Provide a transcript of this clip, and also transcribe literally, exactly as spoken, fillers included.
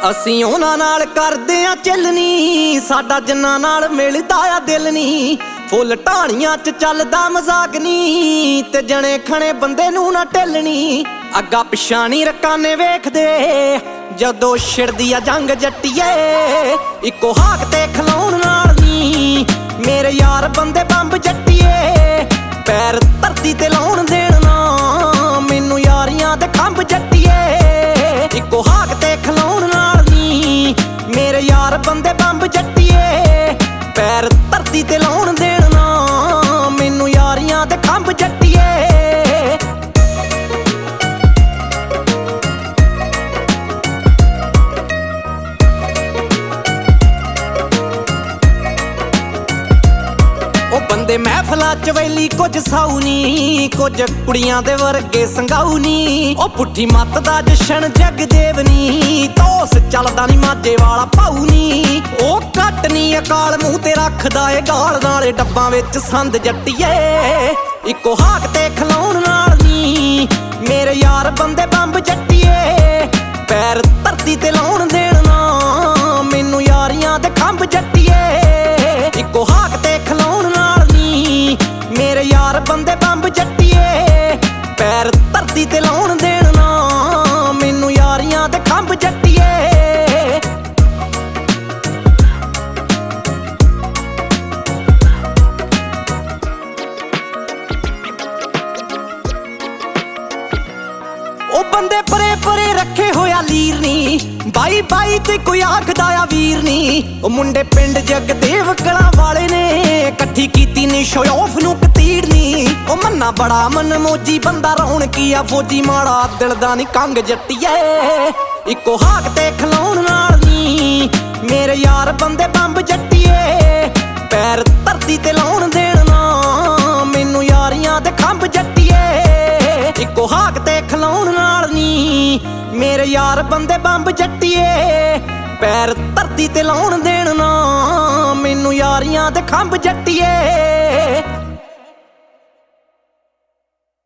ਅਸੀਂ ਉਹਨਾਂ ਨਾਲ ਕਰਦੇ ਆ ਚੱਲਣੀ, ਸਾਡਾ ਜਿੰਨਾ ਨਾਲ ਮਿਲਦਾ ਆ ਦਿਲ ਨੀ। ਫੁੱਲ ਢਾਣੀਆਂ ਚ ਚੱਲਦਾ ਮਜ਼ਾਕ ਨੀ, ਤੇ ਜਣੇ ਖਣੇ ਬੰਦੇ ਨੂੰ ਨਾ ਢਿੱਲਣੀ। ਅੱਗਾ ਪਿਛਾਂ ਨੀ ਰਕਾਨੇ ਵੇਖਦੇ ਜਦੋਂ ਛਿੜਦੀ ਆ ਜੰਗ ਜੱਟੀਏ। ਇੱਕੋ ਹਾਕ ਤੇ ਖਲਾਉਣ ਨਾਲ ਨੀ ਮੇਰੇ ਯਾਰ ਬੰਦੇ ਬੰਬ ਜੱਟੀਏ। ਪੈਰ ਧਰਤੀ ਤੇ ਲਾਉਣ ਦੇਣ ਨਾ ਮੈਨੂੰ ਯਾਰੀਆਂ ਦੇ ਖੰਭ ਜੱਟੀਏ। ਇੱਕੋ ਹਾਕ ਤੇ ਖਲਾਉਣ ਨਾਲ ਨੀ ਮੇਰੇ ਯਾਰ ਬੰਦੇ ਬੰਬ ਜੱਟੀਏ। ਪੈਰ ਧਰਤੀ ਤੇ ਲਾਉਣ ਦੇਣ ਨਾ ਮੈਨੂੰ ਯਾਰੀਆਂ ਦੇ ਖੰਭ ਜੱਟੀਏ। ਉਹ ਬੰਦੇ ਮਹਿਫਲਾਂ ਚ ਵੈਲੀ ਕੁਝ ਸਾਊ ਨੀ, ਕੁਝ ਕੁੜੀਆਂ ਦੇ ਵਰਗੇ ਸੰਗਾਊ ਨੀ। ਉਹ ਪੁੱਠੀ ਮੱਤ ਦਾ ਜਸ਼ਨ ਜਗਦੇਵ ਨੀ, ਤੋਸ ਚੱਲਦਾ ਨੀ ਮਾਝੇ ਵਾਲਾ ਭਾਊ ਨੀ। ਉਹ ਘੱਟ ਨੀ ਅਕਾਲ ਮੂੰਹ ਤੇ ਰੱਖਦਾ ਏ ਗਾਲ, ਨਾਲੇ ਡੱਬਾਂ ਵਿੱਚ ਸੰਦ ਜੱਟੀਏ। ਇੱਕੋ ਹਾਕ ਤੇ ਖਲਾਉਣ ਨਾਲ ਨੀ ਮੇਰੇ ਯਾਰ ਬੰਦੇ ਬੰਬ ਜੱਟੀਏ। ਪੈਰ ਧਰਤੀ ਤੇ ਲਾਉਣ ਦੇਣ ਨਾ ਮੈਨੂੰ ਯਾਰੀਆਂ ਦੇ ਖੰਭ ਜੱਟੀਏ। ਇੱਕੋ ਹਾਕ ਤੇ ਖਲਾਉਣ ਨਾਲ ਨੀ ਮੇਰੇ ਯਾਰ ਬੰਦੇ ਬੰਬ ਜੱਟੀਏ। ਪੈਰ ਧਰਤੀ ਤੇ ਲਾਉਣ ਦੇਣ ਨਾ ਮੈਨੂੰ ਯਾਰੀਆਂ ਦੇ ਖੰਭ ਜੱਟੀਏ। ਉਹ ਬੰਦੇ ਪਰੇ ਪਰੇ ਰੱਖੇ ਹੋਇਆ ਲੀਰ ਨੀ, ਬਾਈ ਬਾਈ ਤੇ ਕੋਈ ਆਖਦਾ ਆ ਵੀਰ ਨੀ। ਉਹ ਮੁੰਡੇ ਪਿੰਡ ਜਗਦੇਵ ਕਲਾਂ ਵਾਲੇ ਨੇ ਇਕੱਠੀ ਕੀਤੀ ਨੀ ਸ਼ੋ ਆਫ ਨੂੰ ਕਤੀੜ ਨੀ। ਉਹ ਮੰਨਾ ਬੜਾ ਮਨ ਮੋਜੀ ਬੰਦਾ ਰੌਣਕੀ ਆ ਫੌਜੀ, ਮਾੜਾ ਦਿਲ ਦਾ ਨੀ ਕੰਗ ਜੱਟੀਏ। ਇੱਕੋ ਹਾਕ ਤੇ ਖਲਾਉਣ ਨਾਲ ਨੀ ਮੇਰੇ ਯਾਰ ਬੰਦੇ ਬੰਬ ਜੱਟੀਏ। ਪੈਰ ਧਰਤੀ ਤੇ ਲਾਉਣ ਦੇਣ ਨਾ ਮੈਨੂੰ ਯਾਰੀਆਂ ਦੇ ਖੰਭ ਜੱਟੀਏ। ਇੱਕੋ ਹਾਕ ਤੇ ਖਲਾਉਣ ਨਾਲ ਨੀ ਮੇਰੇ ਯਾਰ ਬੰਦੇ ਬੰਬ ਜੱਟੀਏ। ਪੈਰ ਧਰਤੀ ਤੇ ਲਾਉਣ ਦੇਣ ਨਾ ਮੈਨੂੰ ਯਾਰੀਆਂ ਦੇ ਖੰਭ ਜੱਟੀਏ।